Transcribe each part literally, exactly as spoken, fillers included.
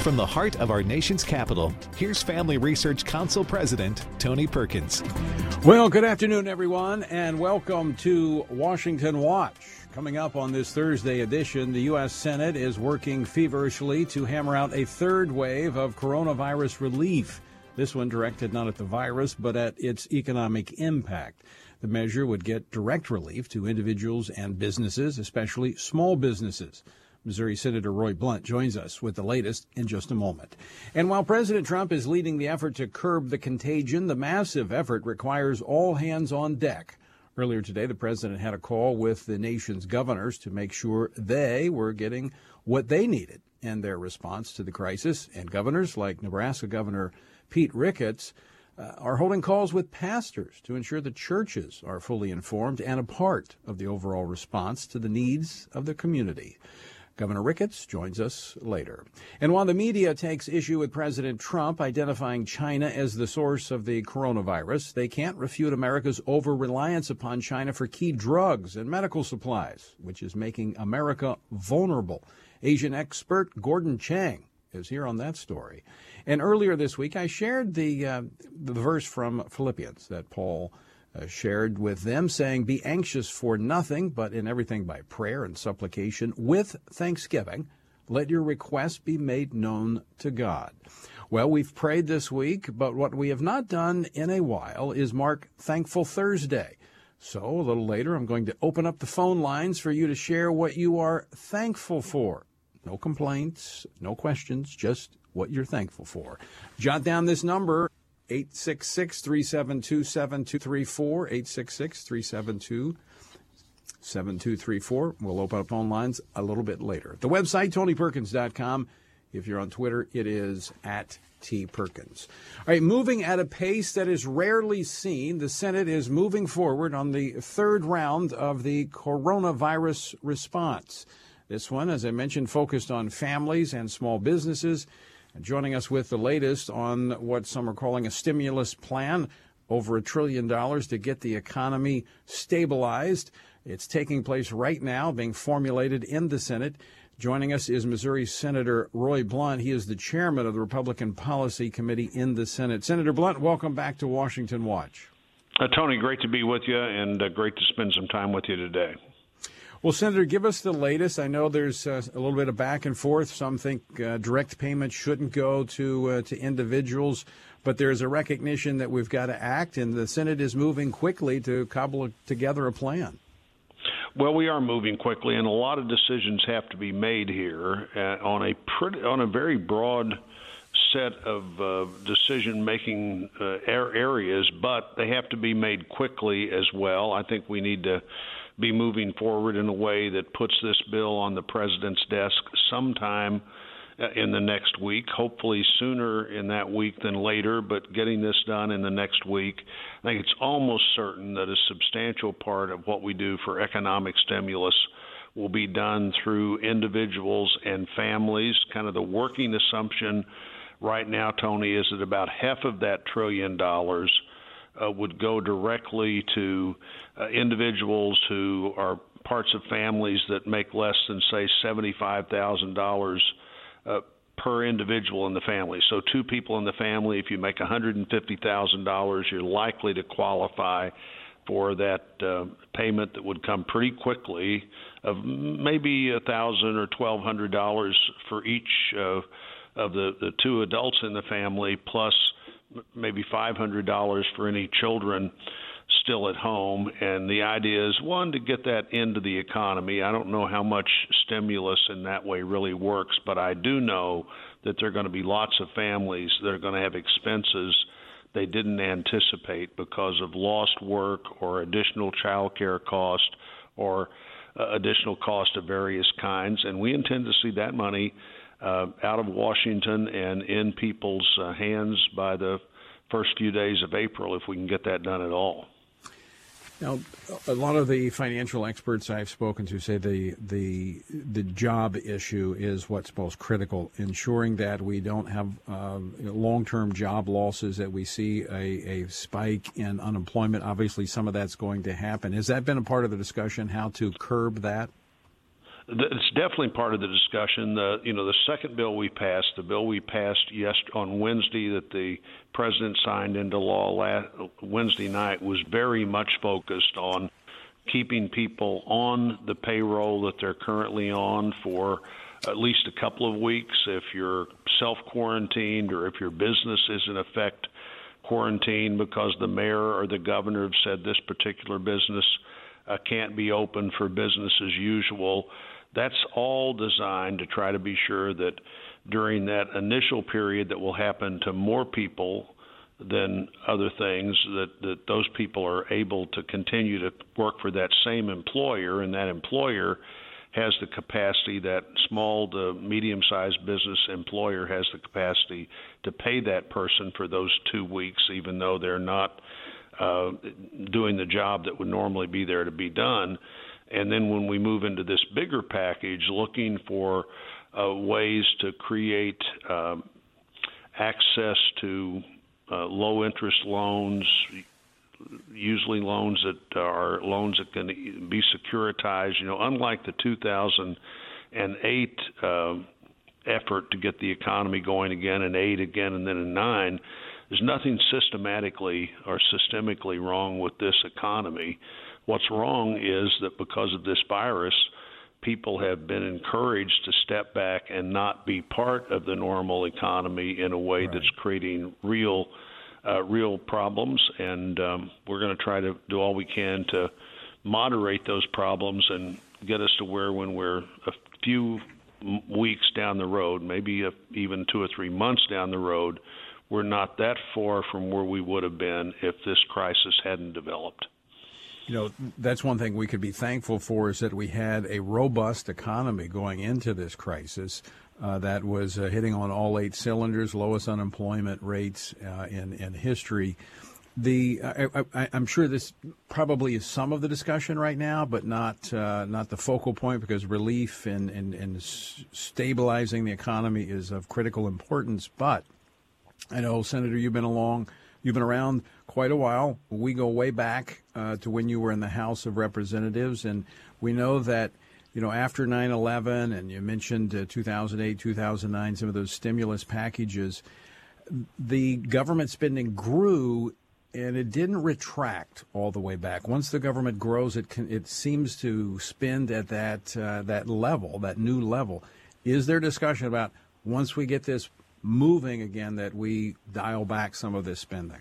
From the heart of our nation's capital, here's Family Research Council President Tony Perkins. Well, good afternoon, everyone, and welcome to Washington Watch. Coming up on this Thursday edition, the U S Senate is working feverishly to hammer out a third wave of coronavirus relief. This one directed not at the virus, but at its economic impact. The measure would get direct relief to individuals and businesses, especially small businesses. Missouri Senator Roy Blunt joins us with the latest in just a moment. And while President Trump is leading the effort to curb the contagion, the massive effort requires all hands on deck. Earlier today, the president had a call with the nation's governors to make sure they were getting what they needed in their response to the crisis. And governors like Nebraska Governor Pete Ricketts uh, are holding calls with pastors to ensure the churches are fully informed and a part of the overall response to the needs of the community. Governor Ricketts joins us later. And while the media takes issue with President Trump identifying China as the source of the coronavirus, they can't refute America's over-reliance upon China for key drugs and medical supplies, which is making America vulnerable. Asian expert Gordon Chang is here on that story. And earlier this week, I shared the, uh, the verse from Philippians that Paul Uh, shared with them, saying, "Be anxious for nothing, but in everything by prayer and supplication with thanksgiving, let your requests be made known to God." Well, we've prayed this week, but what we have not done in a while is mark Thankful Thursday. So a little later, I'm going to open up the phone lines for you to share what you are thankful for. No complaints, no questions, just what you're thankful for. Jot down this number, eight six six, three seven two, seven two three four, eight six six, three seven two, seven two three four. We'll open up phone lines a little bit later. The website, tony perkins dot com. If you're on Twitter, it is at T Perkins. All right, moving at a pace that is rarely seen, the Senate is moving forward on the third round of the coronavirus response. This one, as I mentioned, focused on families and small businesses. And joining us with the latest on what some are calling a stimulus plan, over a trillion dollars to get the economy stabilized. It's taking place right now, being formulated in the Senate. Joining us is Missouri Senator Roy Blunt. He is the chairman of the Republican Policy Committee in the Senate. Senator Blunt, welcome back to Washington Watch. Uh, Tony, great to be with you, and uh, great to spend some time with you today. Well, Senator, give us the latest. I know there's uh, a little bit of back and forth. Some think uh, direct payments shouldn't go to uh, to individuals, but there's a recognition that we've got to act, and the Senate is moving quickly to cobble together a plan. Well, we are moving quickly, and a lot of decisions have to be made here uh, on a pretty, on a very broad set of uh, decision-making uh, areas, but they have to be made quickly as well. I think we need to be moving forward in a way that puts this bill on the president's desk sometime in the next week, hopefully sooner in that week than later, but getting this done in the next week. I think it's almost certain that a substantial part of what we do for economic stimulus will be done through individuals and families. Kind of the working assumption right now, Tony, is that about half of that trillion dollars Uh, would go directly to uh, individuals who are parts of families that make less than, say, seventy-five thousand dollars uh, per individual in the family. So two people in the family, if you make one hundred fifty thousand dollars, you're likely to qualify for that uh, payment that would come pretty quickly of maybe one thousand dollars or twelve hundred dollars for each uh, of the, the two adults in the family, plus maybe five hundred dollars for any children still at home. And the idea is, one, to get that into the economy. I don't know how much stimulus in that way really works, but I do know that there are going to be lots of families that are going to have expenses they didn't anticipate because of lost work or additional child care cost or uh, additional cost of various kinds. And we intend to see that money Uh, out of Washington and in people's uh, hands by the first few days of April, if we can get that done at all. Now, a lot of the financial experts I've spoken to say the the the job issue is what's most critical, ensuring that we don't have uh, long-term job losses, that we see a, a spike in unemployment. Obviously, some of that's going to happen. Has that been a part of the discussion, how to curb that? It's definitely part of the discussion. The you know the second bill we passed, the bill we passed yes on Wednesday that the president signed into law last Wednesday night, was very much focused on keeping people on the payroll that they're currently on for at least a couple of weeks. If you're self-quarantined or if your business is in effect quarantined because the mayor or the governor have said this particular business uh, can't be open for business as usual. That's all designed to try to be sure that during that initial period that will happen to more people than other things, that, that those people are able to continue to work for that same employer, and that employer has the capacity, that small to medium-sized business employer has the capacity to pay that person for those two weeks, even though they're not uh, doing the job that would normally be there to be done. And then when we move into this bigger package, looking for uh, ways to create uh, access to uh, low-interest loans, usually loans that are loans that can be securitized. You know, unlike the two thousand eight uh, effort to get the economy going again in eight again and then in nine, there's nothing systematically or systemically wrong with this economy. What's wrong is that because of this virus, people have been encouraged to step back and not be part of the normal economy in a way right. that's creating real uh, real problems. And um, we're going to try to do all we can to moderate those problems and get us to where when we're a few weeks down the road, maybe a, even two or three months down the road, we're not that far from where we would have been if this crisis hadn't developed. You know, that's one thing we could be thankful for, is that we had a robust economy going into this crisis uh, that was uh, hitting on all eight cylinders, lowest unemployment rates uh, in, in history. The I, I, I'm sure this probably is some of the discussion right now, but not uh, not the focal point, because relief and, and, and stabilizing the economy is of critical importance. But I know, Senator, you've been along, you've been around quite a while. We go way back uh, to when you were in the House of Representatives, and we know that, you know, after nine eleven, and you mentioned uh, two thousand eight, two thousand nine, some of those stimulus packages, the government spending grew, and it didn't retract all the way back. Once the government grows, it can, it seems to spend at that uh, that level, that new level. Is there discussion about, once we get this moving again, that we dial back some of this spending?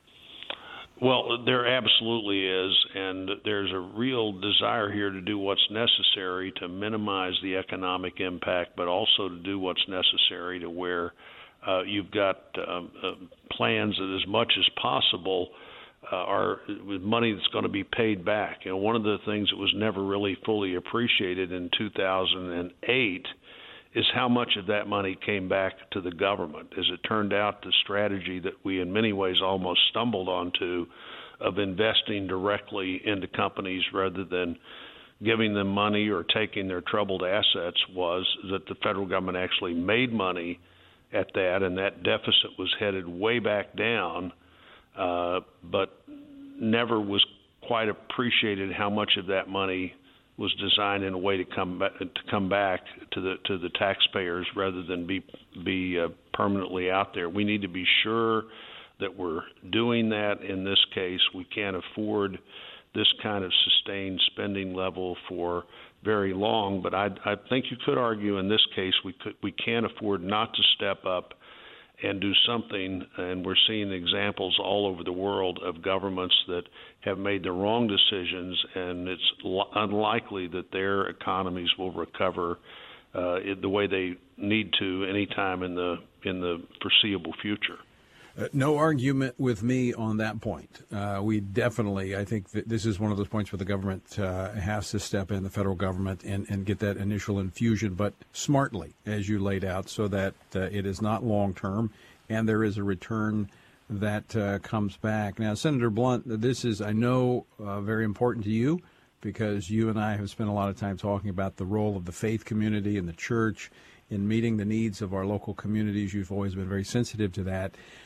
Well, there absolutely is, and there's a real desire here to do what's necessary to minimize the economic impact, but also to do what's necessary to where uh, you've got uh, uh, plans that as much as possible uh, are with money that's going to be paid back. You know, one of the things that was never really fully appreciated in two thousand eight is how much of that money came back to the government. As it turned out, the strategy that we in many ways almost stumbled onto of investing directly into companies rather than giving them money or taking their troubled assets was that the federal government actually made money at that, and that deficit was headed way back down, uh, but never was quite appreciated how much of that money was designed in a way to come back to come back to the to the taxpayers rather than be be uh, permanently out there. We need to be sure that we're doing that. In this case, we can't afford this kind of sustained spending level for very long. But I, I think you could argue in this case we could we can't afford not to step up and do something, and we're seeing examples all over the world of governments that have made the wrong decisions, and it's l- unlikely that their economies will recover uh, the way they need to anytime in the in the foreseeable future. Uh, no argument with me on that point. Uh, we definitely, I think that this is one of those points where the government uh, has to step in, the federal government, and, and get that initial infusion, but smartly, as you laid out, so that uh, it is not long-term and there is a return that uh, comes back. Now, Senator Blunt, this is, I know, uh, very important to you, because you and I have spent a lot of time talking about the role of the faith community and the church in meeting the needs of our local communities. You've always been very sensitive to that.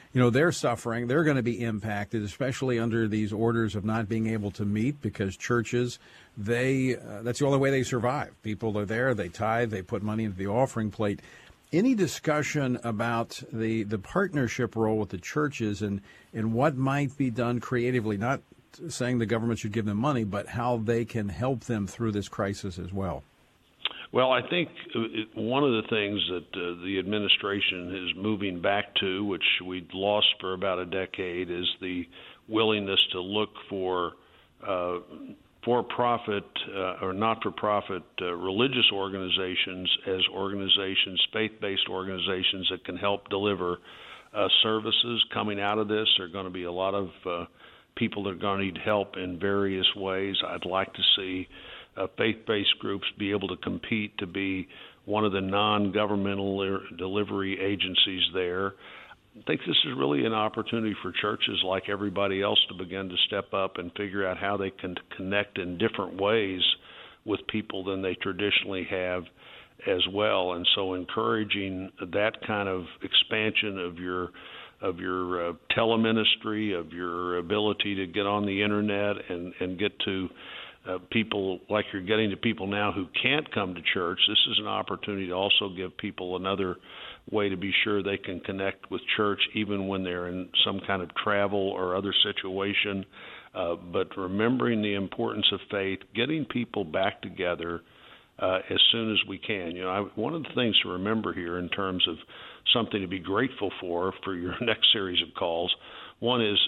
you know, they're suffering. They're going to be impacted, especially under these orders of not being able to meet, because churches, they uh, that's the only way they survive. People are there, they tithe, they put money into the offering plate. Any discussion about the, the partnership role with the churches and, and what might be done creatively, not saying the government should give them money, but how they can help them through this crisis as well? Well, I think one of the things that uh, the administration is moving back to, which we'd lost for about a decade, is the willingness to look for uh, for-profit uh, or not-for-profit uh, religious organizations as organizations, faith-based organizations that can help deliver uh, services. Coming out of this, there are going to be a lot of uh, people that are going to need help in various ways. I'd like to see Uh, faith-based groups be able to compete to be one of the non-governmental delivery agencies there. I think this is really an opportunity for churches like everybody else to begin to step up and figure out how they can connect in different ways with people than they traditionally have as well. And so encouraging that kind of expansion of your of your uh, teleministry, of your ability to get on the internet and, and get to Uh, people like you're getting to people now who can't come to church. This is an opportunity to also give people another way to be sure they can connect with church even when they're in some kind of travel or other situation. Uh, but remembering the importance of faith, getting people back together uh, as soon as we can. You know, I, one of the things to remember here in terms of something to be grateful for for your next series of calls, one is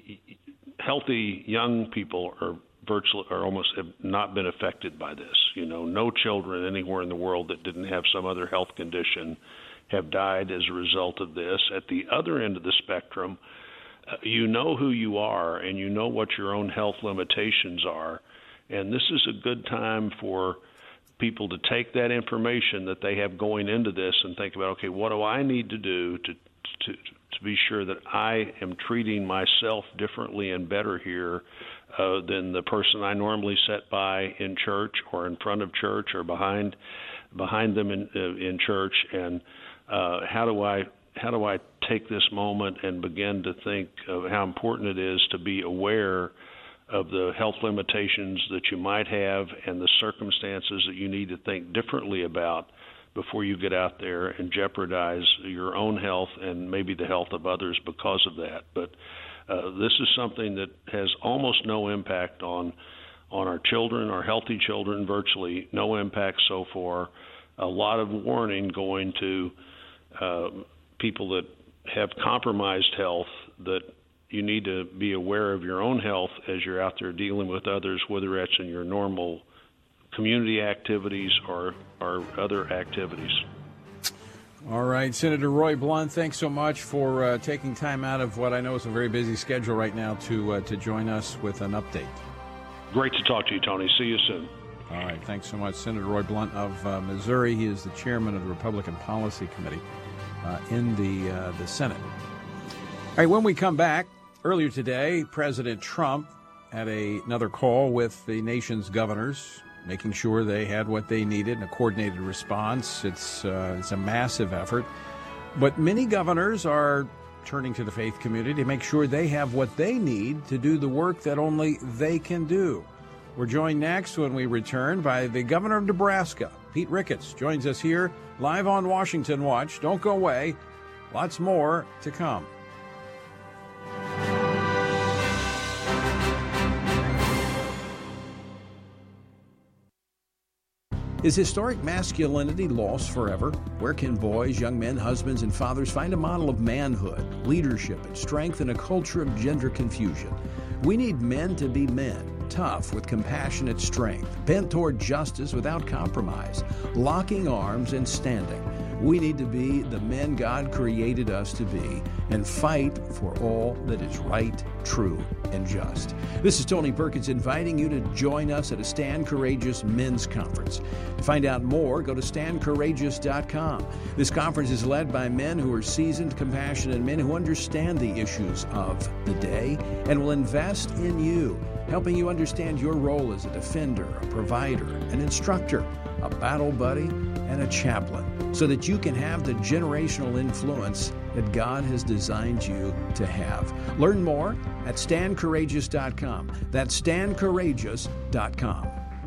healthy young people are virtually or almost have not been affected by this. You know, no children anywhere in the world that didn't have some other health condition have died as a result of this. At the other end of the spectrum, uh, you know who you are and you know what your own health limitations are. And this is a good time for people to take that information that they have going into this and think about, okay, what do I need to do to to to be sure that I am treating myself differently and better here uh, than the person I normally sit by in church or in front of church or behind behind them in uh, in church, and uh, how do I how do I take this moment and begin to think of how important it is to be aware of the health limitations that you might have and the circumstances that you need to think differently about before you get out there and jeopardize your own health and maybe the health of others because of that. But uh, this is something that has almost no impact on on our children, our healthy children, virtually no impact so far. A lot of warning going to uh, people that have compromised health, that you need to be aware of your own health as you're out there dealing with others, whether that's in your normal community activities or, or other activities. All right, Senator Roy Blunt, thanks so much for uh, taking time out of what I know is a very busy schedule right now to uh, to join us with an update. Great to talk to you, Tony. See you soon. All right, thanks so much. Senator Roy Blunt of uh, Missouri. He is the chairman of the Republican Policy Committee uh, in the uh, the Senate. All right, when we come back, earlier today, President Trump had a, another call with the nation's governors, making sure they had what they needed in a coordinated response. It's uh, it's a massive effort. But many governors are turning to the faith community to make sure they have what they need to do the work that only they can do. We're joined next when we return by the governor of Nebraska. Pete Ricketts joins us here live on Washington Watch. Don't go away. Lots more to come. Is historic masculinity lost forever? Where can boys, young men, husbands, and fathers find a model of manhood, leadership, and strength in a culture of gender confusion? We need men to be men, tough with compassionate strength, bent toward justice without compromise, locking arms and standing. We need to be the men God created us to be and fight for all that is right, true, and just. This is Tony Perkins inviting you to join us at a Stand Courageous Men's Conference. To find out more, go to stand courageous dot com. This conference is led by men who are seasoned, compassionate men who understand the issues of the day and will invest in you, helping you understand your role as a defender, a provider, an instructor, a battle buddy, and a chaplain so that you can have the generational influence that God has designed you to have. Learn more at stand courageous dot com. That's stand courageous dot com.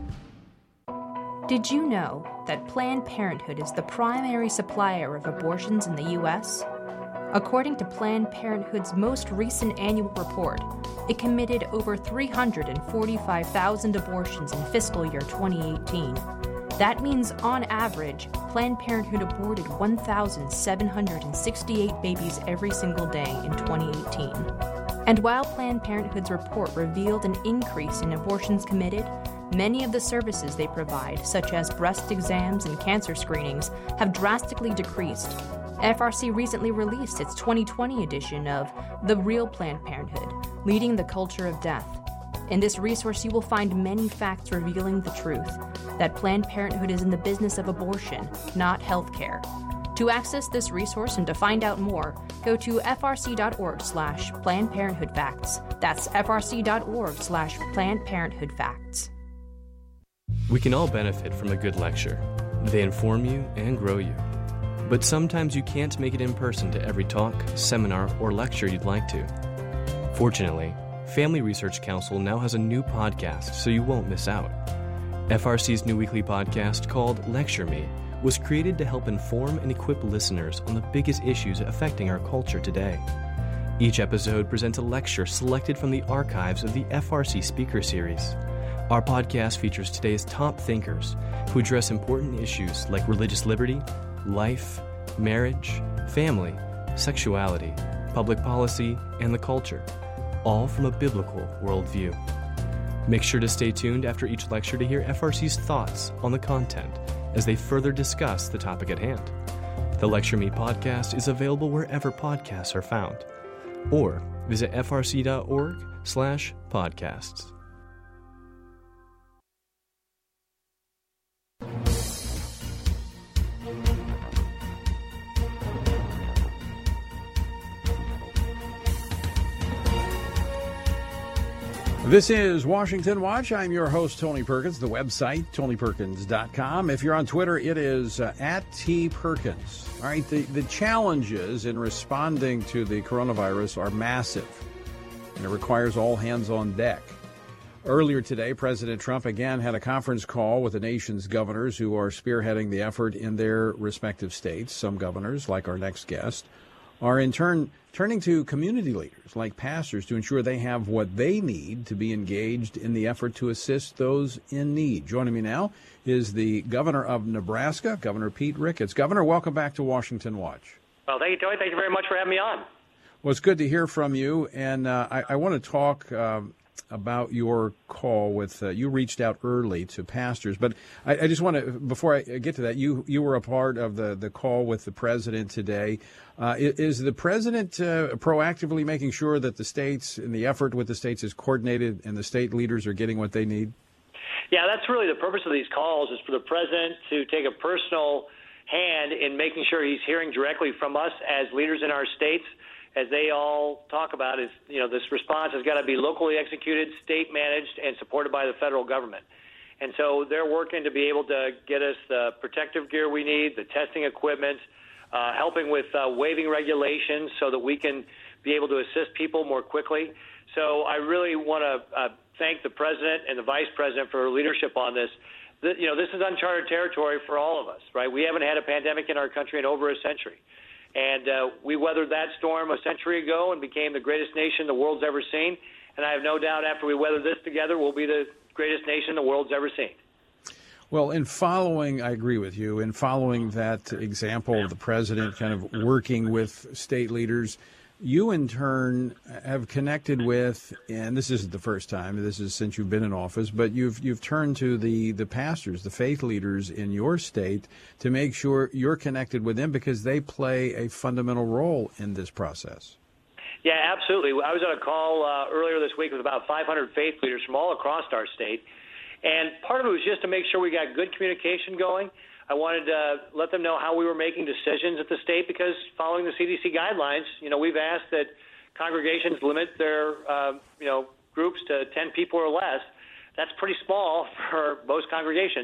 Did you know that Planned Parenthood is the primary supplier of abortions in the U S? According to Planned Parenthood's most recent annual report, it committed over three hundred forty-five thousand abortions in fiscal year twenty eighteen. That means, on average, Planned Parenthood aborted one thousand seven hundred sixty-eight babies every single day in twenty eighteen. And while Planned Parenthood's report revealed an increase in abortions committed, many of the services they provide, such as breast exams and cancer screenings, have drastically decreased. F R C recently released its twenty twenty edition of The Real Planned Parenthood, Leading the Culture of Death. In this resource, you will find many facts revealing the truth, that Planned Parenthood is in the business of abortion, not health care. To access this resource and to find out more, go to frc.org slash Planned Parenthood Facts. That's frc.org slash Planned Parenthood Facts. We can all benefit from a good lecture. They inform you and grow you. But sometimes you can't make it in person to every talk, seminar, or lecture you'd like to. Fortunately, Family Research Council now has a new podcast, so you won't miss out. F R C's new weekly podcast, called Lecture Me, was created to help inform and equip listeners on the biggest issues affecting our culture today. Each episode presents a lecture selected from the archives of the F R C Speaker Series. Our podcast features today's top thinkers who address important issues like religious liberty, life, marriage, family, sexuality, public policy, and the culture, all from a biblical worldview. Make sure to stay tuned after each lecture to hear F R C's thoughts on the content as they further discuss the topic at hand. The Lecture Me podcast is available wherever podcasts are found, or visit frc.org slash podcasts. This is Washington Watch. I'm your host, Tony Perkins. The website, tony perkins dot com. If you're on Twitter, it is uh, at T Perkins. All right, the, the challenges in responding to the coronavirus are massive, and it requires all hands on deck. Earlier today, President Trump again had a conference call with the nation's governors who are spearheading the effort in their respective states. Some governors, like our next guest, are in turn turning to community leaders like pastors to ensure they have what they need to be engaged in the effort to assist those in need. Joining me now is the governor of Nebraska, Governor Pete Ricketts. Governor, welcome back to Washington Watch. Well, thank you, Tony. Thank you very much for having me on. Well, it's good to hear from you, and uh, I, I want to talk um, about your call with, uh, you reached out early to pastors, but I, I just want to, before I get to that, you you were a part of the, the call with the president today. Uh, is the president uh, proactively making sure that the states and the effort with the states is coordinated and the state leaders are getting what they need? Yeah, that's really the purpose of these calls, is for the president to take a personal hand in making sure he's hearing directly from us as leaders in our states. As they all talk about, is, you know, this response has got to be locally executed, state managed, and supported by the federal government. And so they're working to be able to get us the protective gear we need, the testing equipment, uh, helping with uh, waiving regulations so that we can be able to assist people more quickly. So I really want to uh, thank the president and the vice president for leadership on this. The, you know, this is uncharted territory for all of us, right? We haven't had a pandemic in our country in over a century. And uh, we weathered that storm a century ago and became the greatest nation the world's ever seen. And I have no doubt after we weather this together, we'll be the greatest nation the world's ever seen. Well, in following, I agree with you, in following that example of the president kind of working with state leaders, you in turn have connected with, and this isn't the first time, this is since you've been in office, but you've you've turned to the, the pastors, the faith leaders in your state to make sure you're connected with them because they play a fundamental role in this process. Yeah, absolutely. I was on a call uh, earlier this week with about five hundred faith leaders from all across our state, and part of it was just to make sure we got good communication going. I wanted to let them know how we were making decisions at the state because following the C D C guidelines, you know, we've asked that congregations limit their, uh, you know, groups to ten people or less. That's pretty small for most congregations.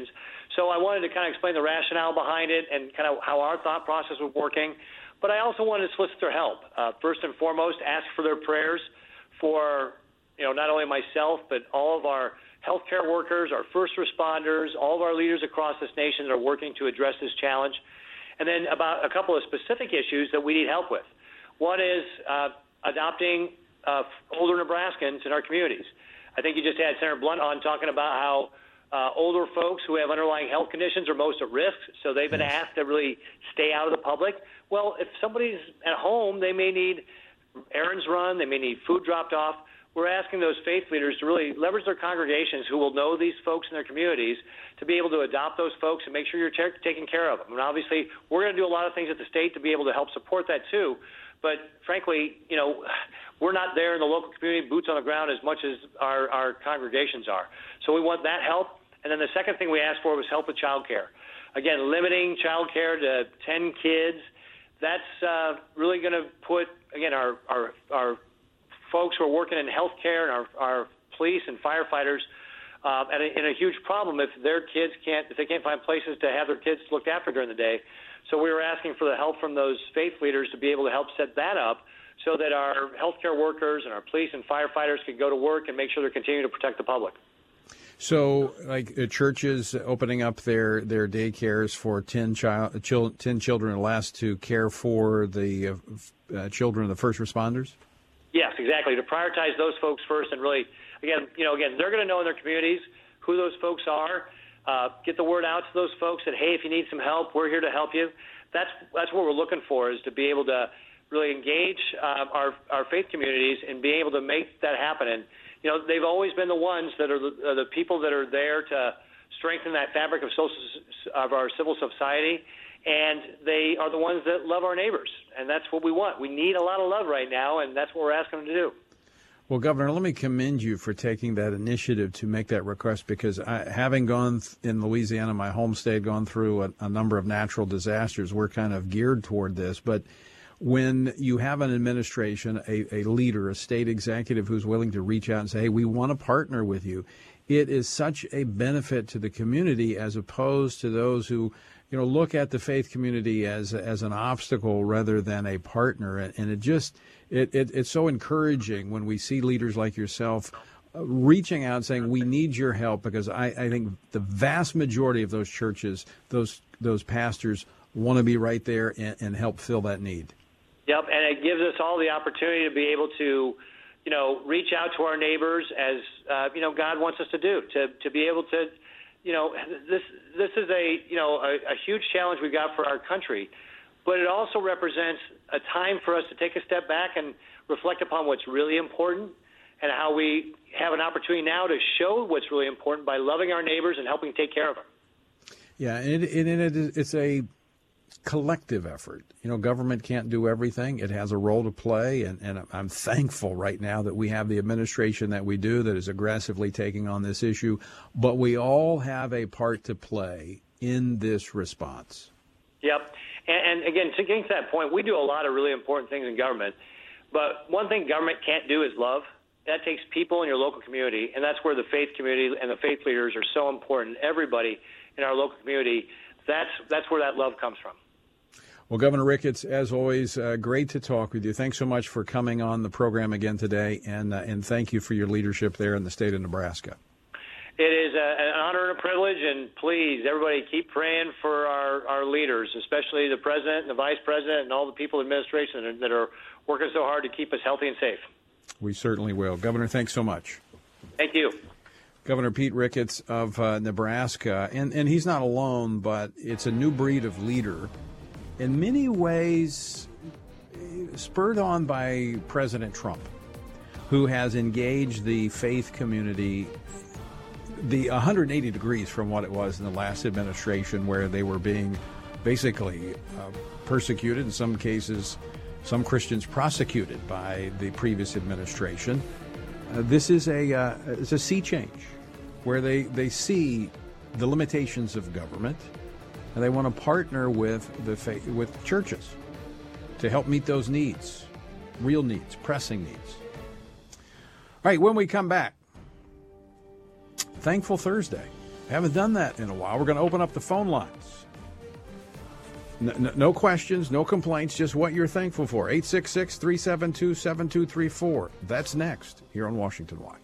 So I wanted to kind of explain the rationale behind it and kind of how our thought process was working. But I also wanted to solicit their help. Uh, first and foremost, ask for their prayers for, you know, not only myself, but all of our healthcare workers, our first responders, all of our leaders across this nation that are working to address this challenge. And then about a couple of specific issues that we need help with. One is uh, adopting uh, older Nebraskans in our communities. I think you just had Senator Blunt on talking about how uh, older folks who have underlying health conditions are most at risk, so they've been asked to really stay out of the public. Well, if somebody's at home, they may need errands run, they may need food dropped off. We're asking those faith leaders to really leverage their congregations who will know these folks in their communities to be able to adopt those folks and make sure you're t- taking care of them. And obviously, we're going to do a lot of things at the state to be able to help support that too. But frankly, you know, we're not there in the local community, boots on the ground, as much as our, our congregations are. So we want that help. And then the second thing we asked for was help with child care. Again, limiting child care to ten kids, that's uh, really going to put, again, our, our, our folks who are working in healthcare and our, our police and firefighters uh, at a, in a huge problem if their kids can't, if they can't find places to have their kids looked after during the day. So we were asking for the help from those faith leaders to be able to help set that up so that our healthcare workers and our police and firefighters can go to work and make sure they're continuing to protect the public. So, like uh, churches opening up their, their daycares for ten, child, chil- ten children or less to care for the uh, uh, children of the first responders? Yes, exactly. To prioritize those folks first and really, again, you know, again, they're going to know in their communities who those folks are. Uh, get the word out to those folks that, hey, if you need some help, we're here to help you. That's that's what we're looking for, is to be able to really engage uh, our our faith communities and be able to make that happen. And, you know, they've always been the ones that are the, are the people that are there to strengthen that fabric of social of our civil society. And they are the ones that love our neighbors, and that's what we want. We need a lot of love right now, and that's what we're asking them to do. Well, Governor, let me commend you for taking that initiative to make that request, because I, having gone th- in Louisiana, my home state, gone through a, a number of natural disasters, we're kind of geared toward this. But when you have an administration, a, a leader, a state executive who's willing to reach out and say, hey, we want to partner with you, it is such a benefit to the community as opposed to those who, you know, look at the faith community as as an obstacle rather than a partner. And it just, it, it it's so encouraging when we see leaders like yourself uh, reaching out and saying, we need your help, because I, I think the vast majority of those churches, those those pastors want to be right there and, and help fill that need. Yep, and it gives us all the opportunity to be able to, you know, reach out to our neighbors as, uh, you know, God wants us to do, to to be able to, you know, this this is a, you know, a, a huge challenge we've got for our country, but it also represents a time for us to take a step back and reflect upon what's really important and how we have an opportunity now to show what's really important by loving our neighbors and helping take care of them. Yeah, and it, it, it, it's a collective effort. You know, government can't do everything. It has a role to play, and, and I'm thankful right now that we have the administration that we do that is aggressively taking on this issue, but we all have a part to play in this response. Yep. And, and again, to getting to that point, we do a lot of really important things in government, but one thing government can't do is love. That takes people in your local community, and that's where the faith community and the faith leaders are so important. Everybody in our local community, that's that's where that love comes from. Well, Governor Ricketts, as always, uh, great to talk with you. Thanks so much for coming on the program again today, and uh, and thank you for your leadership there in the state of Nebraska. It is a, an honor and a privilege, and please, everybody, keep praying for our, our leaders, especially the president and the vice president and all the people in administration that are, that are working so hard to keep us healthy and safe. We certainly will. Governor, thanks so much. Thank you. Governor Pete Ricketts of uh, Nebraska, and, and he's not alone, but it's a new breed of leader, in many ways spurred on by President Trump, who has engaged the faith community the one hundred eighty degrees from what it was in the last administration, where they were being basically uh, persecuted, in some cases, some Christians prosecuted by the previous administration. Uh, this is a uh, it's a sea change, where they, they see the limitations of government, and they want to partner with the faith, with churches to help meet those needs, real needs, pressing needs. All right, when we come back, Thankful Thursday. Haven't done that in a while. We're going to open up the phone lines. No, no, no questions, no complaints, just what you're thankful for. eight six six, three seven two, seven two three four. That's next here on Washington Watch.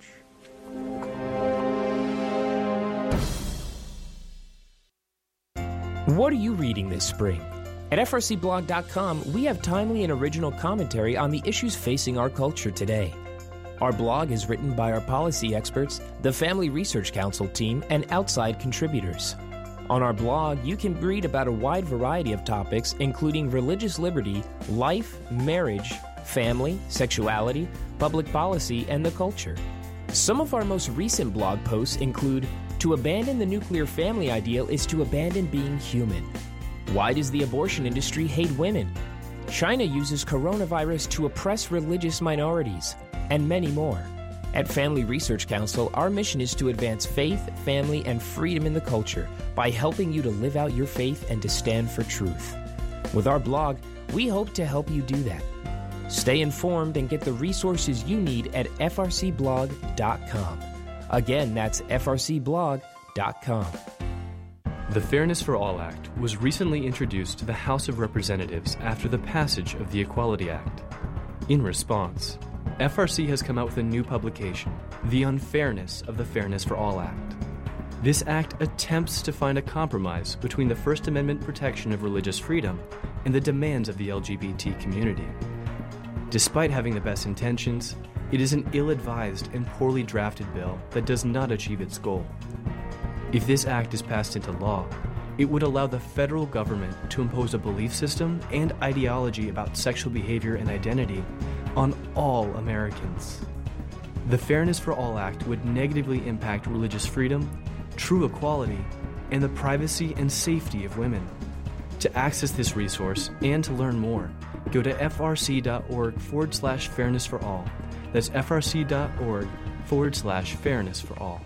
What are you reading this spring? At F R C blog dot com, we have timely and original commentary on the issues facing our culture today. Our blog is written by our policy experts, the Family Research Council team, and outside contributors. On our blog, you can read about a wide variety of topics, including religious liberty, life, marriage, family, sexuality, public policy, and the culture. Some of our most recent blog posts include, "To abandon the nuclear family ideal is to abandon being human." "Why does the abortion industry hate women?" "China uses coronavirus to oppress religious minorities," and many more. At Family Research Council, our mission is to advance faith, family, and freedom in the culture by helping you to live out your faith and to stand for truth. With our blog, we hope to help you do that. Stay informed and get the resources you need at F R C blog dot com. Again, that's F R C blog dot com. The Fairness for All Act was recently introduced to the House of Representatives after the passage of the Equality Act. In response, F R C has come out with a new publication, The Unfairness of the Fairness for All Act. This act attempts to find a compromise between the First Amendment protection of religious freedom and the demands of the L G B T community. Despite having the best intentions, it is an ill-advised and poorly drafted bill that does not achieve its goal. If this act is passed into law, it would allow the federal government to impose a belief system and ideology about sexual behavior and identity on all Americans. The Fairness for All Act would negatively impact religious freedom, true equality, and the privacy and safety of women. To access this resource and to learn more, go to frc.org forward slash fairness for all. That's frc.org forward slash fairness for all.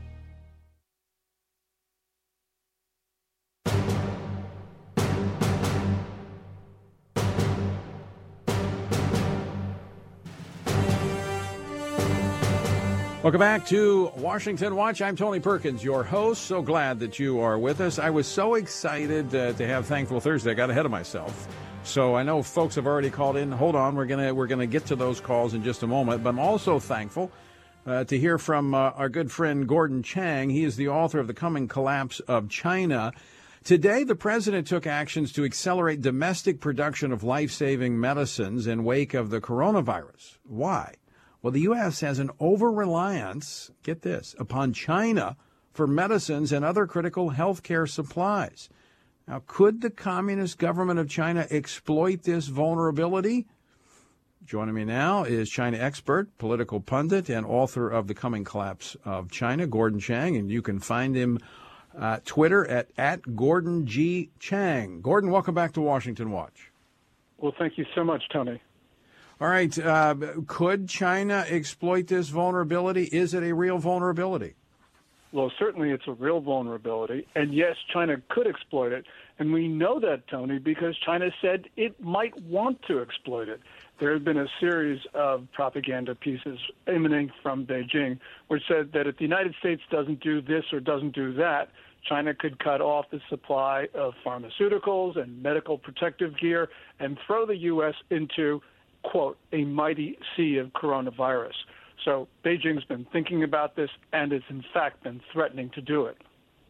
Welcome back to Washington Watch. I'm Tony Perkins, your host. So glad that you are with us. I was so excited uh, to have Thankful Thursday. I got ahead of myself. So I know folks have already called in. Hold on, we're gonna we're gonna get to those calls in just a moment. But I'm also thankful uh, to hear from uh, our good friend Gordon Chang. He is the author of The Coming Collapse of China. Today, the president took actions to accelerate domestic production of life-saving medicines in wake of the coronavirus. Why? Well, the U S has an over-reliance, get this, upon China for medicines and other critical health care supplies. Now, could the Communist government of China exploit this vulnerability? Joining me now is China expert, political pundit, and author of The Coming Collapse of China, Gordon Chang, and you can find him at Twitter at, at Gordon G. Chang. Gordon, welcome back to Washington Watch. Well, thank you so much, Tony. All right. Uh, could China exploit this vulnerability? Is it a real vulnerability? Well, certainly it's a real vulnerability. And yes, China could exploit it. And we know that, Tony, because China said it might want to exploit it. There have been a series of propaganda pieces emanating from Beijing which said that if the United States doesn't do this or doesn't do that, China could cut off the supply of pharmaceuticals and medical protective gear and throw the U S into, quote, a mighty sea of coronavirus. So Beijing's been thinking about this and has, in fact, been threatening to do it.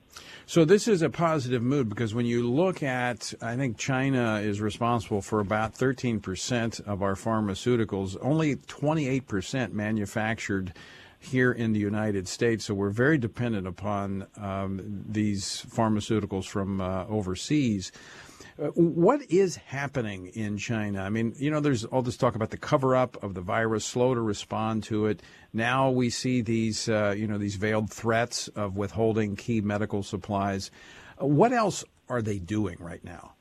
So this is a positive mood because when you look at, I think China is responsible for about thirteen percent of our pharmaceuticals, only twenty-eight percent manufactured here in the United States. So we're very dependent upon um, these pharmaceuticals from uh, overseas. Uh, what is happening in China? I mean, you know, there's all this talk about the cover-up of the virus, slow to respond to it. Now we see these, uh, you know, these veiled threats of withholding key medical supplies. Uh, what else are they doing right now?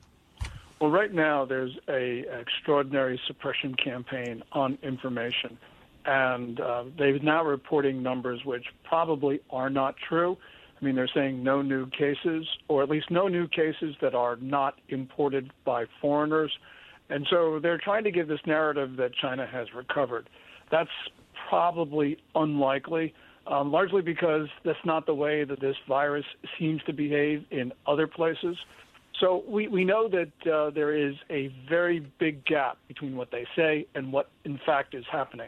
Well, right now there's a extraordinary suppression campaign on information, and uh, they're now reporting numbers which probably are not true. I mean, they're saying no new cases, or at least no new cases that are not imported by foreigners. And so they're trying to give this narrative that China has recovered. That's probably unlikely. um, largely because that's not the way that this virus seems to behave in other places. So we, we know that uh, there is a very big gap between what they say and what, in fact, is happening.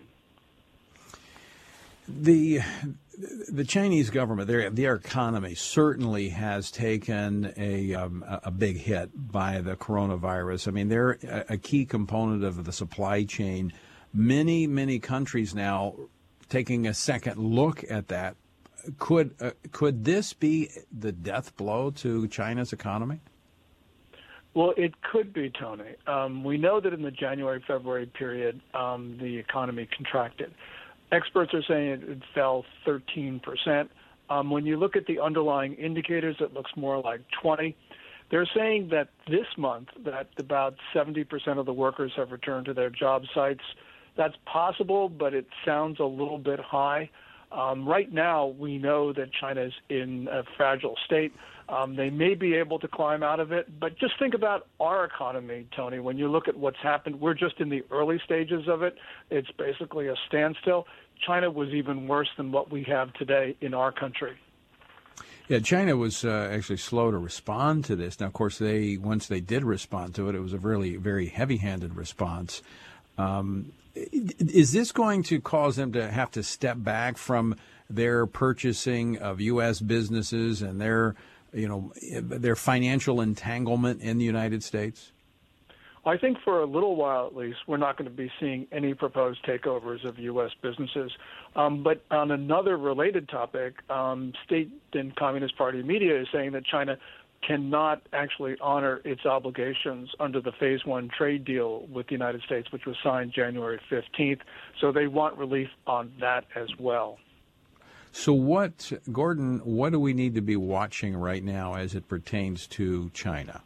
The the Chinese government, their their economy certainly has taken a um, a big hit by the coronavirus. I mean, they're a key component of the supply chain. Many many countries now taking a second look at that. Could uh, could this be the death blow to China's economy? Well, it could be, Tony. Um, we know that in the January-February period, um, the economy contracted. Experts are saying it, it fell thirteen percent. Um, when you look at the underlying indicators, it looks more like twenty. They're saying that this month that about seventy percent of the workers have returned to their job sites. That's possible, but it sounds a little bit high. Um, right now, we know that China's in a fragile state. Um, they may be able to climb out of it, but just think about our economy, Tony. When you look at what's happened, we're just in the early stages of it. It's basically a standstill. China was even worse than what we have today in our country. Yeah, China was uh, actually slow to respond to this. Now, of course, they once they did respond to it, it was a really very heavy-handed response. Um, is this going to cause them to have to step back from their purchasing of U S businesses and their, you know, their financial entanglement in the United States? I think for a little while, at least, we're not going to be seeing any proposed takeovers of U S businesses. Um, but on another related topic, um, state and Communist Party media is saying that China cannot actually honor its obligations under the Phase One trade deal with the United States, which was signed January fifteenth. So they want relief on that as well. So what, Gordon, what do we need to be watching right now as it pertains to China?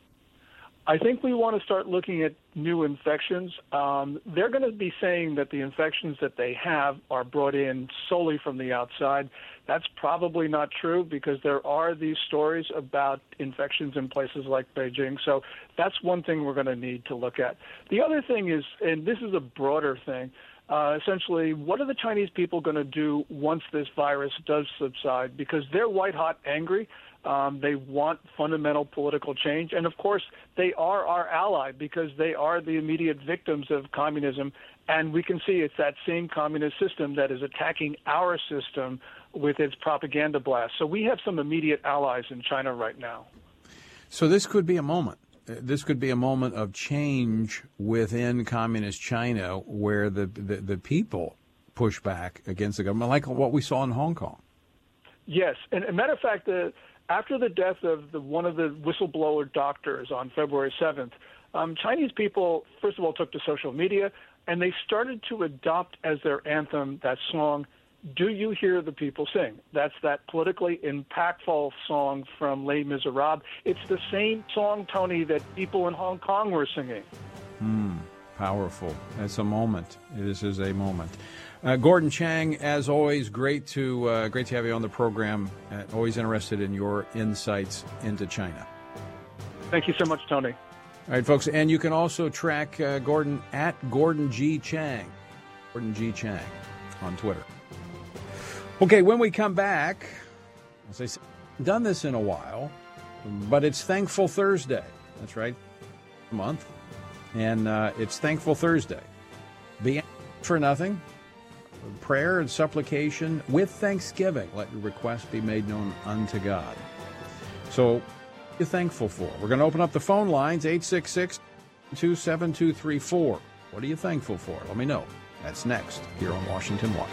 I think we want to start looking at new infections. Um, they're going to be saying that the infections that they have are brought in solely from the outside. That's probably not true because there are these stories about infections in places like Beijing. So that's one thing we're going to need to look at. The other thing is, and this is a broader thing, uh, essentially, what are the Chinese people going to do once this virus does subside? Because they're white-hot angry. Um, they want fundamental political change. And, of course, they are our ally because they are the immediate victims of communism. And we can see it's that same communist system that is attacking our system with its propaganda blast. So we have some immediate allies in China right now. So this could be a moment. This could be a moment of change within communist China where the, the, the people push back against the government, like what we saw in Hong Kong. Yes. And as a matter of fact, the after the death of the, one of the whistleblower doctors on February seventh, um, Chinese people, first of all, took to social media, and they started to adopt as their anthem that song, Do You Hear the People Sing? That's that politically impactful song from Les Miserables. It's the same song, Tony, that people in Hong Kong were singing. Hmm, powerful. It's a moment. This is a moment. Uh, Gordon Chang, as always, great to uh, great to have you on the program. Uh, always interested in your insights into China. Thank you so much, Tony. All right, folks, and you can also track uh, Gordon at Gordon G. Chang, Gordon G. Chang on Twitter. Okay, when we come back, as I said, done this in a while, but it's Thankful Thursday. That's right, month, and uh, it's Thankful Thursday. Be for nothing. Prayer and supplication with thanksgiving. Let your request be made known unto God. So, what are you thankful for? We're going to open up the phone lines, eight six six, two seven two three four. What are you thankful for? Let me know. That's next here on Washington Watch.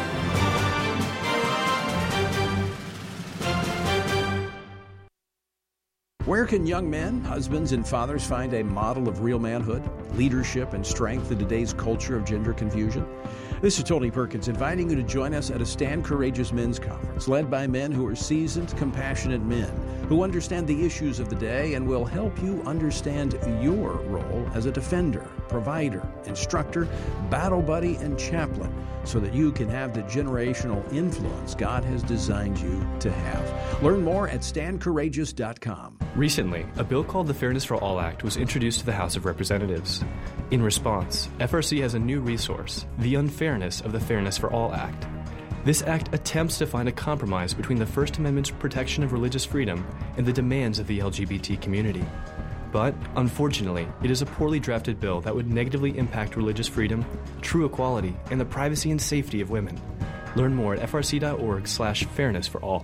Where can young men, husbands, and fathers find a model of real manhood, leadership, and strength in today's culture of gender confusion? This is Tony Perkins inviting you to join us at a Stand Courageous Men's Conference led by men who are seasoned, compassionate men who understand the issues of the day and will help you understand your role as a defender, provider, instructor, battle buddy, and chaplain so that you can have the generational influence God has designed you to have. Learn more at stand courageous dot com. Recently, a bill called the Fairness for All Act was introduced to the House of Representatives. In response, F R C has a new resource, the Unfairness of the Fairness for All Act. This act attempts to find a compromise between the First Amendment's protection of religious freedom and the demands of the L G B T community. But, unfortunately, it is a poorly drafted bill that would negatively impact religious freedom, true equality, and the privacy and safety of women. Learn more at frc.org slash fairness for all.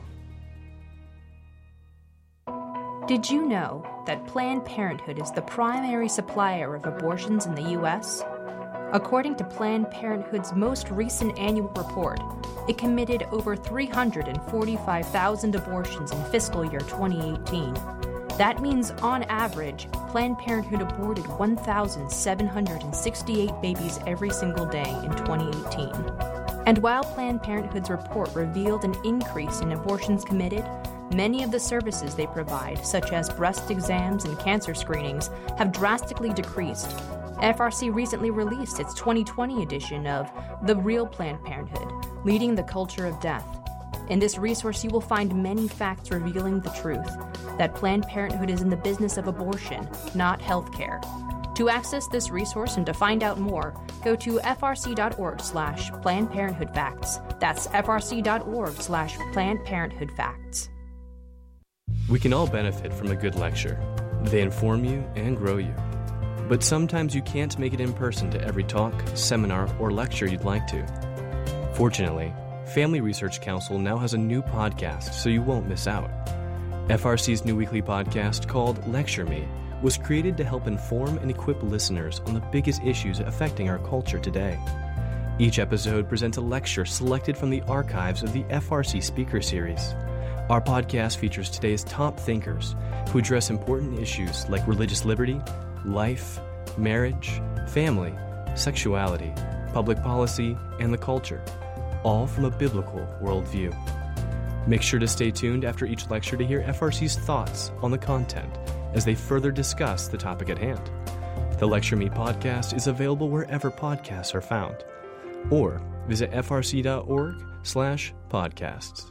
Did you know that Planned Parenthood is the primary supplier of abortions in the U S? According to Planned Parenthood's most recent annual report, it committed over three hundred forty-five thousand abortions in fiscal year twenty eighteen. That means, on average, Planned Parenthood aborted one thousand seven hundred sixty-eight babies every single day in twenty eighteen. And while Planned Parenthood's report revealed an increase in abortions committed, many of the services they provide, such as breast exams and cancer screenings, have drastically decreased. F R C recently released its twenty twenty edition of The Real Planned Parenthood, Leading the Culture of Death. In this resource, you will find many facts revealing the truth, that Planned Parenthood is in the business of abortion, not healthcare. To access this resource and to find out more, go to frc.org slash Planned Parenthood Facts. That's frc.org slash Planned Parenthood Facts. We can all benefit from a good lecture. They inform you and grow you. But sometimes you can't make it in person to every talk, seminar, or lecture you'd like to. Fortunately, Family Research Council now has a new podcast, so you won't miss out. F R C's new weekly podcast, called Lecture Me, was created to help inform and equip listeners on the biggest issues affecting our culture today. Each episode presents a lecture selected from the archives of the F R C Speaker Series. Our podcast features today's top thinkers who address important issues like religious liberty, life, marriage, family, sexuality, public policy, and the culture, all from a biblical worldview. Make sure to stay tuned after each lecture to hear F R C's thoughts on the content as they further discuss the topic at hand. The Lecture Me podcast is available wherever podcasts are found, or visit frc.org slash podcasts.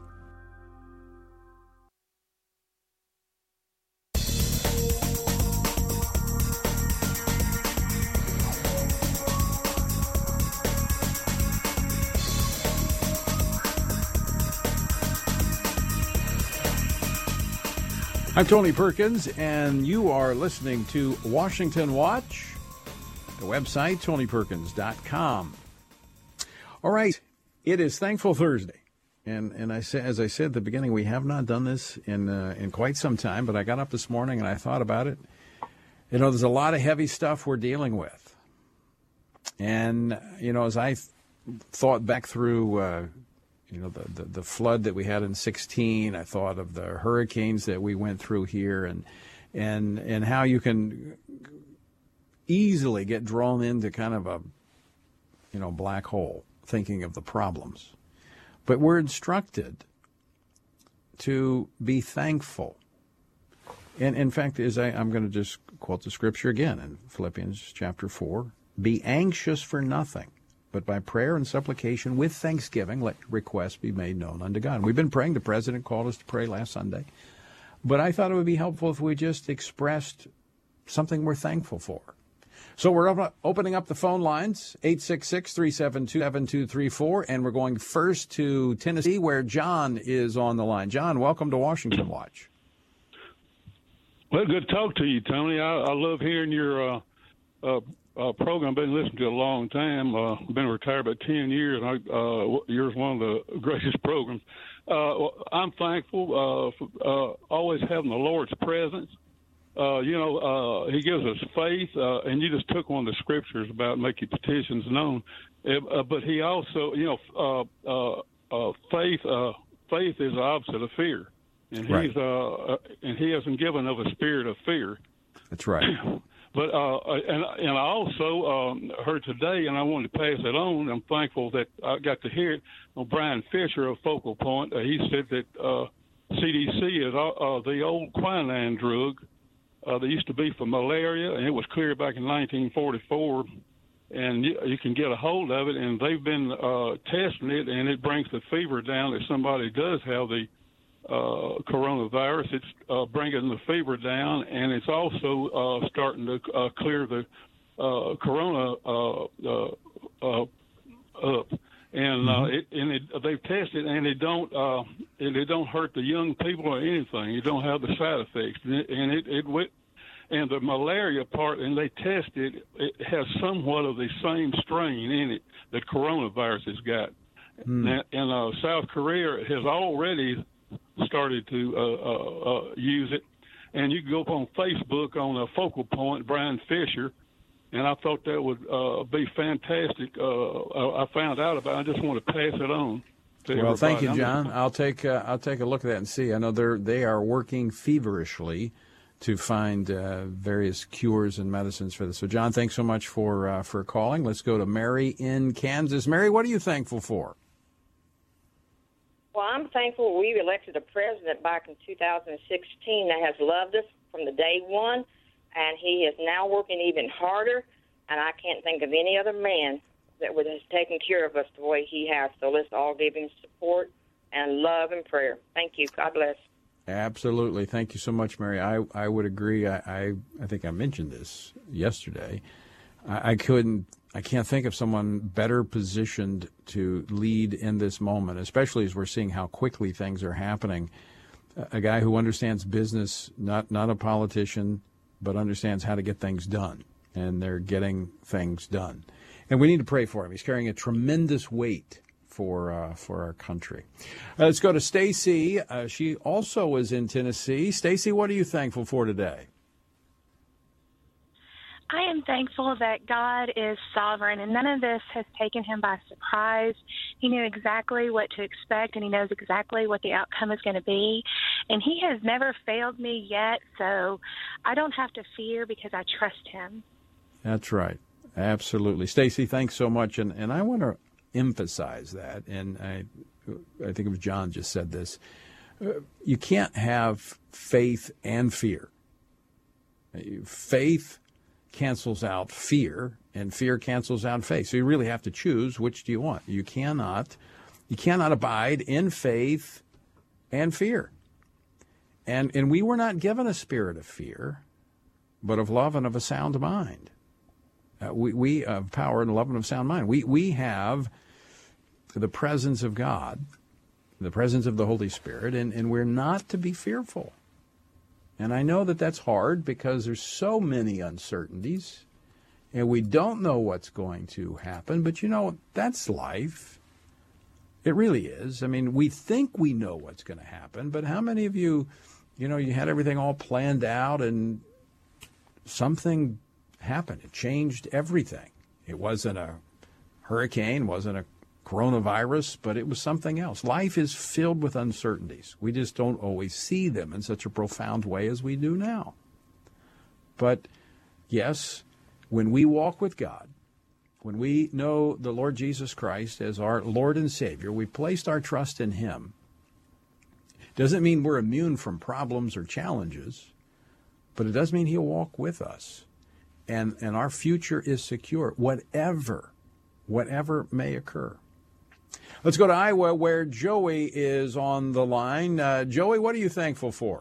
I'm Tony Perkins, and you are listening to Washington Watch, the website, tony perkins dot com. All right, it is Thankful Thursday, and and I say, as I said at the beginning, we have not done this in uh, in quite some time, but I got up this morning and I thought about it. You know, there's a lot of heavy stuff we're dealing with, and, you know, as I th- thought back through uh You know, the, the, the flood that we had in sixteen, I thought of the hurricanes that we went through here, and and and how you can easily get drawn into kind of a, you know, black hole thinking of the problems. But we're instructed to be thankful. And in fact, as I, I'm going to just quote the scripture again in Philippians chapter four, be anxious for nothing, but by prayer and supplication with thanksgiving, let requests be made known unto God. We've been praying. The president called us to pray last Sunday. But I thought it would be helpful if we just expressed something we're thankful for. So we're op- opening up the phone lines, eight six six, three seven two, seven two three four, and we're going first to Tennessee, where John is on the line. John, welcome to Washington Watch. Well, good to talk to you, Tony. I, I love hearing your uh, uh, Uh, program. I've been listening to it a long time. Uh, been retired about ten years. I, uh, yours one of the greatest programs. Uh, I'm thankful uh, for uh, always having the Lord's presence. Uh, you know, uh, He gives us faith, uh, and you just took one of the scriptures about making petitions known. Uh, but He also, you know, uh, uh, uh, faith. Uh, faith is the opposite of fear, and right. He's uh, and He hasn't given of a spirit of fear. That's right. But uh, and and I also um, heard today, and I wanted to pass it on. I'm thankful that I got to hear it. Well, Brian Fisher of Focal Point, uh, he said that uh, C D C is uh, uh, the old quinine drug uh, that used to be for malaria, and it was cleared back in nineteen forty-four. And you, you can get a hold of it, and they've been uh, testing it, and it brings the fever down if somebody does have the Uh, coronavirus. It's uh, bringing the fever down, and it's also uh, starting to uh, clear the uh, corona uh, uh, uh, up. and Mm-hmm. uh, it, and it, they've tested, and it don't uh, it, it don't hurt the young people or anything. You don't have the side effects, and it and it, it went, and the malaria part, and they tested, it has somewhat of the same strain in it that coronavirus has got. Mm. And uh, South Korea has already started to uh, uh, uh, use it, and you can go up on Facebook on a Focal Point, Brian Fisher. And I thought that would uh, be fantastic. Uh, I found out about it. I just want to pass it on to everybody. Well, thank you, John. I'll take uh, I'll take a look at that and see. I know they're they are working feverishly to find uh, various cures and medicines for this. So, John, thanks so much for uh, for calling. Let's go to Mary in Kansas. Mary, what are you thankful for? Well, I'm thankful we elected a president back in two thousand sixteen that has loved us from the day one. And he is now working even harder, and I can't think of any other man that would have taken care of us the way he has. So let's all give him support and love and prayer. Thank you. God bless. Absolutely. Thank you so much, Mary. I, I would agree. I, I, I think I mentioned this yesterday. I, I couldn't, I can't think of someone better positioned to lead in this moment, especially as we're seeing how quickly things are happening. A, a guy who understands business, not, not a politician, but understands how to get things done, and they're getting things done. And we need to pray for him. He's carrying a tremendous weight for uh, for our country. Uh, let's go to Stacy. Uh, she also is in Tennessee. Stacy, what are you thankful for today? I am thankful that God is sovereign, and none of this has taken him by surprise. He knew exactly what to expect, and he knows exactly what the outcome is going to be. And he has never failed me yet, so I don't have to fear because I trust him. That's right. Absolutely. Stacy, thanks so much. And, and I want to emphasize that, and I, I think it was John just said this. Uh, you can't have faith and fear. Faith cancels out fear, and fear cancels out faith. So you really have to choose, which do you want? You cannot, you cannot abide in faith and fear. And and we were not given a spirit of fear, but of love and of a sound mind. Uh, we we have power and love and of sound mind. We we have the presence of God, the presence of the Holy Spirit, and, and we're not to be fearful. And I know that that's hard because there's so many uncertainties, and we don't know what's going to happen. But, you know, that's life. It really is. I mean, we think we know what's going to happen, but how many of you, you know, you had everything all planned out and something happened. It changed everything. It wasn't a hurricane, wasn't a coronavirus, but it was something else. Life is filled with uncertainties. We just don't always see them in such a profound way as we do now. But yes, when we walk with God, when we know the Lord Jesus Christ as our Lord and Savior, we placed our trust in him. Doesn't mean we're immune from problems or challenges, but it does mean he'll walk with us. And, and our future is secure, whatever, whatever may occur. Let's go to Iowa, where Joey is on the line. Uh, Joey, what are you thankful for?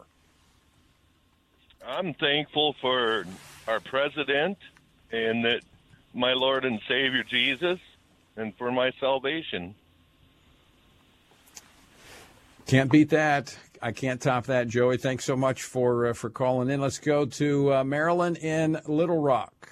I'm thankful for our president and that my Lord and Savior Jesus, and for my salvation. Can't beat that. I can't top that, Joey. Thanks so much for uh, for calling in. Let's go to uh, Marilyn in Little Rock.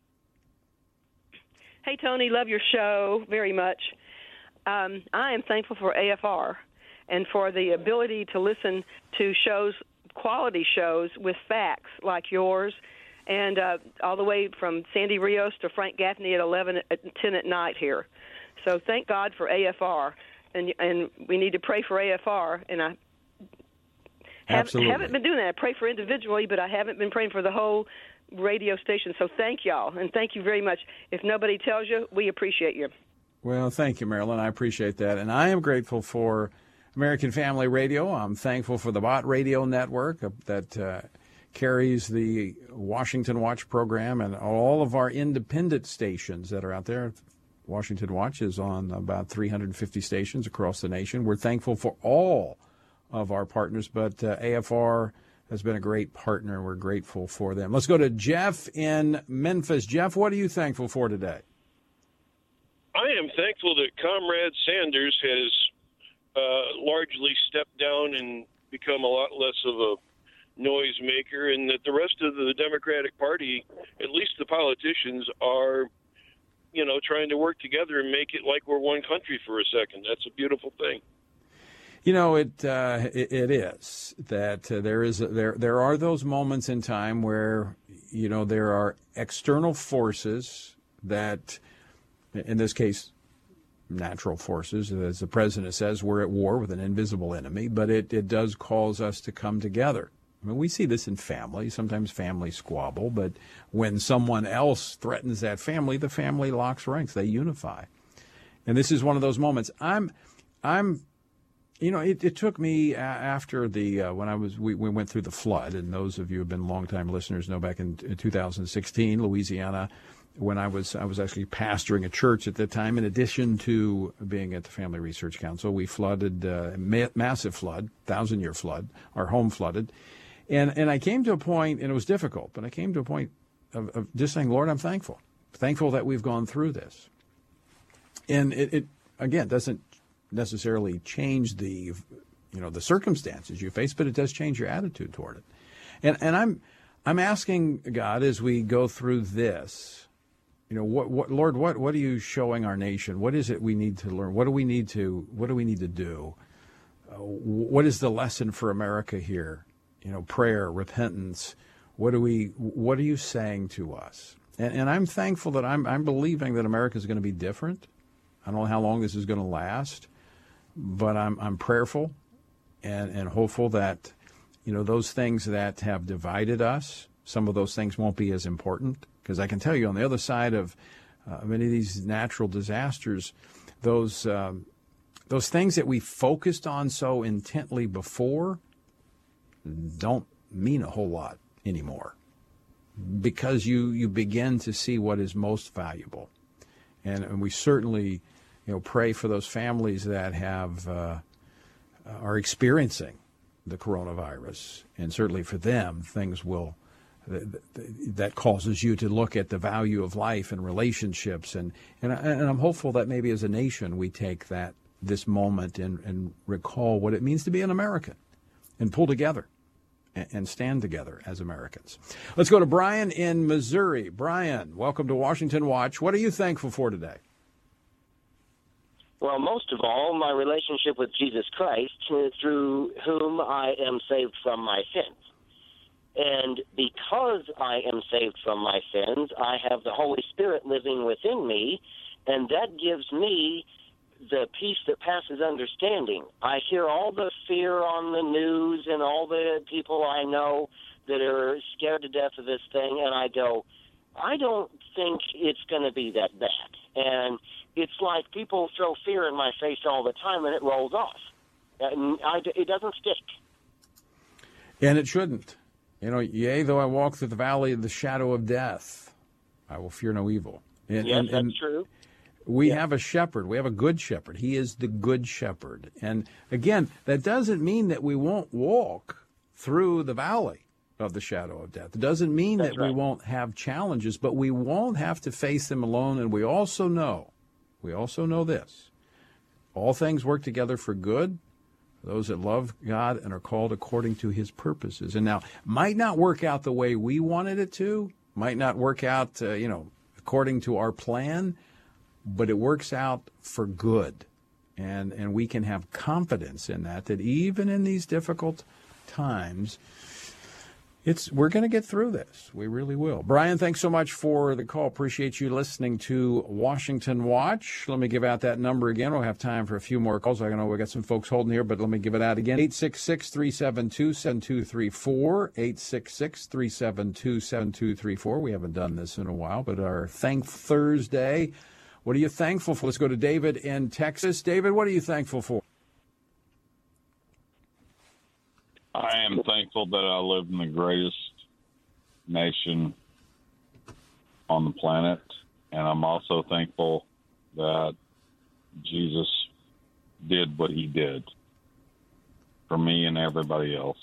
Hey, Tony, love your show very much. Um, I am thankful for A F R and for the ability to listen to shows, quality shows with facts like yours, and uh, all the way from Sandy Rios to Frank Gaffney at eleven, at ten at night here. So thank God for A F R, and and we need to pray for A F R. And I haven't, haven't been doing that. I pray for individually, but I haven't been praying for the whole radio station. So thank y'all, and thank you very much. If nobody tells you, we appreciate you. Well, thank you, Marilyn. I appreciate that. And I am grateful for American Family Radio. I'm thankful for the Bott Radio Network that uh, carries the Washington Watch program and all of our independent stations that are out there. Washington Watch is on about three hundred fifty stations across the nation. We're thankful for all of our partners, but uh, A F R has been a great partner. We're grateful for them. Let's go to Jeff in Memphis. Jeff, what are you thankful for today? I am thankful that Comrade Sanders has uh, largely stepped down and become a lot less of a noisemaker, and that the rest of the Democratic Party, at least the politicians, are, you know, trying to work together and make it like we're one country for a second. That's a beautiful thing. You know, it uh, it, it is that uh, there is a, there there are those moments in time where, you know, there are external forces that, in this case, natural forces, as the president says, we're at war with an invisible enemy, but it, it does cause us to come together. I mean, we see this in family. Sometimes families squabble, but when someone else threatens that family, the family locks ranks. They unify. And this is one of those moments. I'm, I'm, you know, it, it took me after the, uh, when I was, we, we went through the flood, and those of you who have been longtime listeners know back in two thousand sixteen, Louisiana, when I was, I was actually pastoring a church at the time, in addition to being at the Family Research Council, we flooded, uh, ma- massive flood, thousand-year flood, our home flooded. And and I came to a point, and it was difficult, but I came to a point of, of just saying, Lord, I'm thankful. Thankful that we've gone through this. And it, it, again, doesn't necessarily change the, you know, the circumstances you face, but it does change your attitude toward it. And and I'm I'm asking God, as we go through this, you know, what what Lord, what what are you showing our nation? What is it we need to learn? What do we need to what do we need to do? Uh, what is the lesson for America here? You know, prayer, repentance. What do we? What are you saying to us? And, and I'm thankful that I'm I'm believing that America is going to be different. I don't know how long this is going to last, but I'm I'm prayerful and, and hopeful that, you know, those things that have divided us, some of those things won't be as important. Because I can tell you, on the other side of uh, many of these natural disasters, those um, those things that we focused on so intently before don't mean a whole lot anymore, because you, you begin to see what is most valuable. And, and we certainly, you know, pray for those families that have uh, are experiencing the coronavirus, and certainly for them, things will that, that causes you to look at the value of life and relationships, and and, I, and I'm hopeful that maybe as a nation we take that this moment and, and recall what it means to be an American, and pull together and, and stand together as Americans. Let's go to Brian in Missouri. Brian, welcome to Washington Watch. What are you thankful for today? Well, most of all, my relationship with Jesus Christ, through whom I am saved from my sins. And because I am saved from my sins, I have the Holy Spirit living within me, and that gives me the peace that passes understanding. I hear all the fear on the news and all the people I know that are scared to death of this thing, and I go, I don't think it's going to be that bad. And it's like people throw fear in my face all the time, and it rolls off. And I, it doesn't stick. And it shouldn't. You know, yea, though I walk through the valley of the shadow of death, I will fear no evil. And, yes, and, that's and true. We yeah. have a shepherd. We have a good shepherd. He is the good shepherd. And again, that doesn't mean that we won't walk through the valley of the shadow of death. It doesn't mean that's that right. we won't have challenges, but we won't have to face them alone. And we also know, we also know this, all things work together for good, those that love God and are called according to his purposes. And now, might not work out the way we wanted it to, might not work out, uh, you know, according to our plan, but it works out for good. And and we can have confidence in that, that even in these difficult times, it's we're going to get through this. We really will. Brian, thanks so much for the call. Appreciate you listening to Washington Watch. Let me give out that number again. We'll have time for a few more calls. I know we've got some folks holding here, but let me give it out again. eight six six, three seven two, seven two three four, eight six six, three seven two, seven two three four. We haven't done this in a while, but our Thank Thursday. What are you thankful for? Let's go to David in Texas. David, what are you thankful for? I am thankful that I live in the greatest nation on the planet, and I'm also thankful that Jesus did what he did for me and everybody else.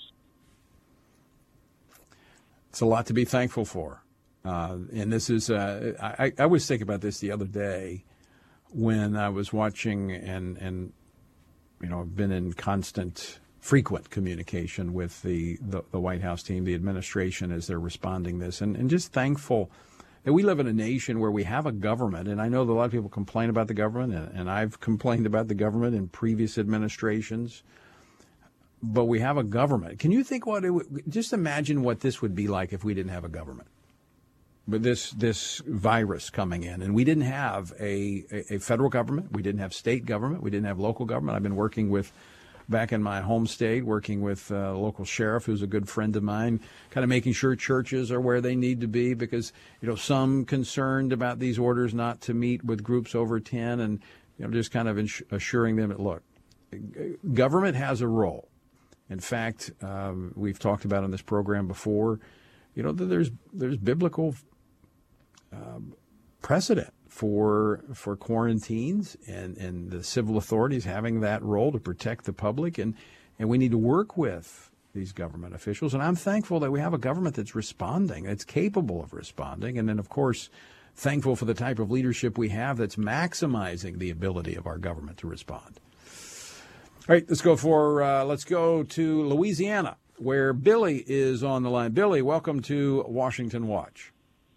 It's a lot to be thankful for. Uh, and this is, uh, I, I was thinking about this the other day when I was watching and, and you know, I've been in constant, frequent communication with the, the, the White House team, the administration, as they're responding this, and, and just thankful that we live in a nation where we have a government. And I know that a lot of people complain about the government, and, and I've complained about the government in previous administrations, but we have a government. Can you think what it would, just imagine what this would be like if we didn't have a government? But this this virus coming in, and we didn't have a, a, a federal government, we didn't have state government, we didn't have local government. I've been working with, back in my home state, working with a local sheriff who's a good friend of mine, kind of making sure churches are where they need to be, because, you know, some concerned about these orders not to meet with groups over ten, and, you know, just kind of ins- assuring them that, look, government has a role. In fact, um, we've talked about on this program before, you know, that there's there's biblical Um, precedent for for quarantines and, and the civil authorities having that role to protect the public, and, and we need to work with these government officials. And I'm thankful that we have a government that's responding, that's capable of responding, and then, of course, thankful for the type of leadership we have that's maximizing the ability of our government to respond. All right, let's go for uh, let's go to Louisiana, where Billy is on the line. Billy, welcome to Washington Watch.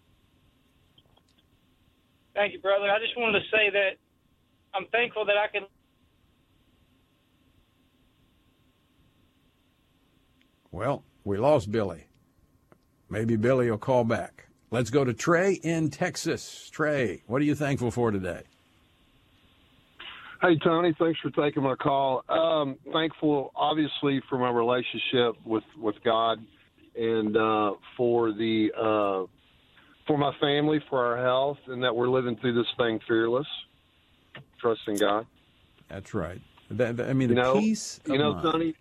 Thank you, brother. I just wanted to say that I'm thankful that I can. Well, we lost Billy. Maybe Billy will call back. Let's go to Trey in Texas. Trey, what are you thankful for today? Hey, Tony, thanks for taking my call. Um, thankful, obviously, for my relationship with, with God, and uh, for the uh, for my family, for our health, and that we're living through this thing fearless, trusting God. That's right. That, that, I mean, the you know, peace of You know, mind. Tony,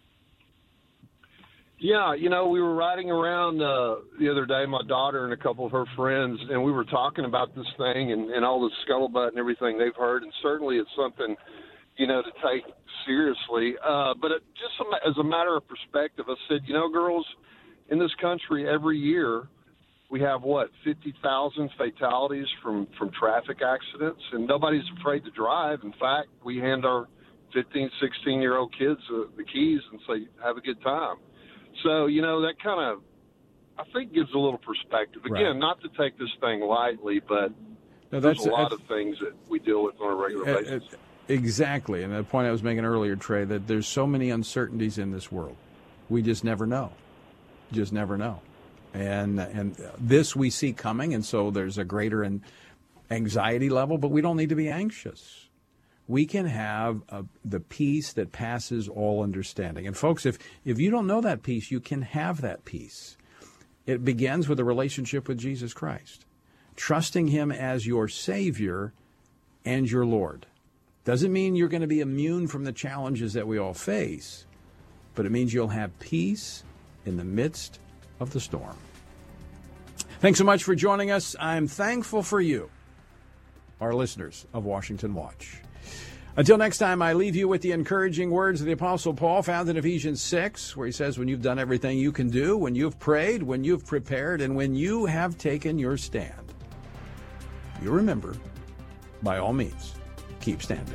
yeah, you know, we were riding around uh, the other day, my daughter and a couple of her friends, and we were talking about this thing and, and all the scuttlebutt and everything they've heard, and certainly it's something, you know, to take seriously. Uh, but it, just as a matter of perspective, I said, you know, girls, in this country every year we have, what, fifty thousand fatalities from, from traffic accidents, and nobody's afraid to drive. In fact, we hand our fifteen, sixteen-year-old kids uh, the keys and say, have a good time. So, you know, that kind of, I think, gives a little perspective. Again, Right. not to take this thing lightly, but No, there's that's- a lot that's- of things that we deal with on a regular Uh, basis. uh, Exactly. And the point I was making earlier, Trey, that there's so many uncertainties in this world. We just never know. Just never know. And and this we see coming, and so there's a greater an anxiety level, but we don't need to be anxious. We can have a, the peace that passes all understanding. And folks, if, if you don't know that peace, you can have that peace. It begins with a relationship with Jesus Christ, trusting him as your Savior and your Lord. Doesn't mean you're going to be immune from the challenges that we all face, but it means you'll have peace in the midst of the storm. Thanks so much for joining us. I'm thankful for you, our listeners of Washington Watch. Until next time, I leave you with the encouraging words of the Apostle Paul found in Ephesians six, where he says, when you've done everything you can do, when you've prayed, when you've prepared, and when you have taken your stand, you remember, by all means, keep standing.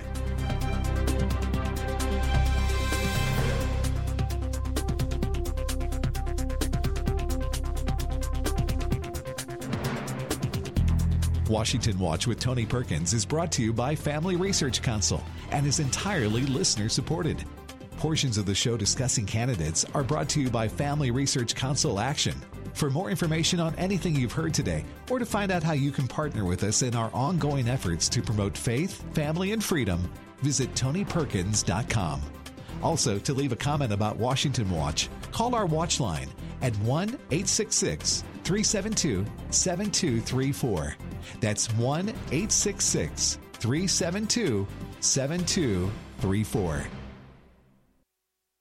Washington Watch with Tony Perkins is brought to you by Family Research Council and is entirely listener-supported. Portions of the show discussing candidates are brought to you by Family Research Council Action. For more information on anything you've heard today, or to find out how you can partner with us in our ongoing efforts to promote faith, family, and freedom, visit tony perkins dot com. Also, to leave a comment about Washington Watch, call our watch line at one eight six six, three seven two, seven two three four. That's one eight six six, three seven two, seven two three four.